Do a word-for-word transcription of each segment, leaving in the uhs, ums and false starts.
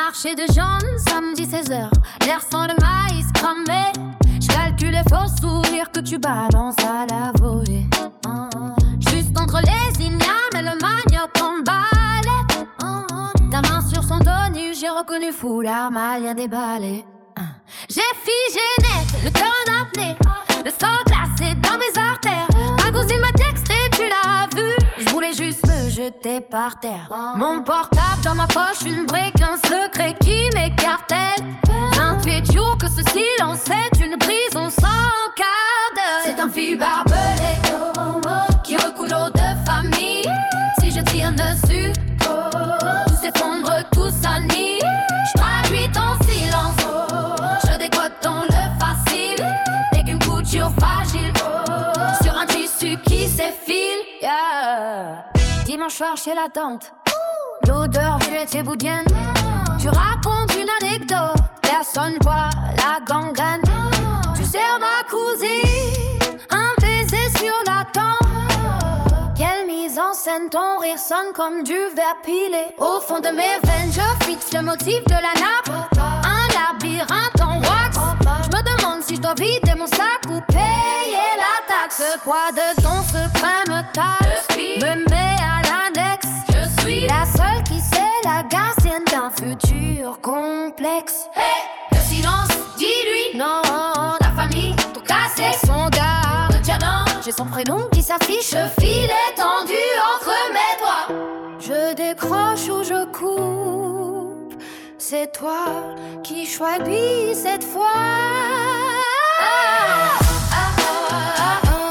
Marché de jaunes, samedi seize heures, l'air sans le maïs cramé. J'calcule les faux sourires que tu balances à la volée. Juste entre les ignames et le manioc en balai. Ta main sur son dos nu, j'ai reconnu foulard malien déballé. J'ai figé net, le cœur en apnée, le sang glacé dans mes artères. Ma cousine m'a texté, tu l'as vu. Je voulais juste me jeter par terre. Mon portable dans ma poche, une brique, un secret qui m'écartèle. vingt-huit jours que ce silence est une prison sans cadre. C'est un fil barbelé qui recoule l'eau de famille. Si je tire dessus, tout s'effondre, tout s'annule. Je traduis ton silence, je décode ton le facile. Dès qu'une couture fragile sur un tissu qui s'effile. Yeah. Dimanche soir chez la tante, l'odeur violette et boudienne. Tu racontes une anecdote, personne voit la gangrène. Tu sers ma cousine, un baiser sur la tempe. Quelle mise en scène, ton rire sonne comme du verre pilé. Au fond de mes veines, je fixe le motif de la nappe. Un labyrinthe en wax. Je me demande si je dois vider mon sac ou payer la taxe. Le poids de ton suprême taxe me met à l'index. Je suis la seule qui sait la gardienne d'un futur complexe. Hey, le silence, dis-lui non. La famille, tout cassé, son gars, le diamant. J'ai son prénom qui s'affiche, le fil est tendu entre mes doigts. Je décroche ou je coupe, c'est toi qui choisis cette fois. Ah, ah, ah, ah, ah.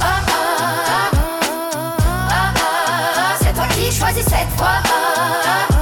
Choisis cette fois.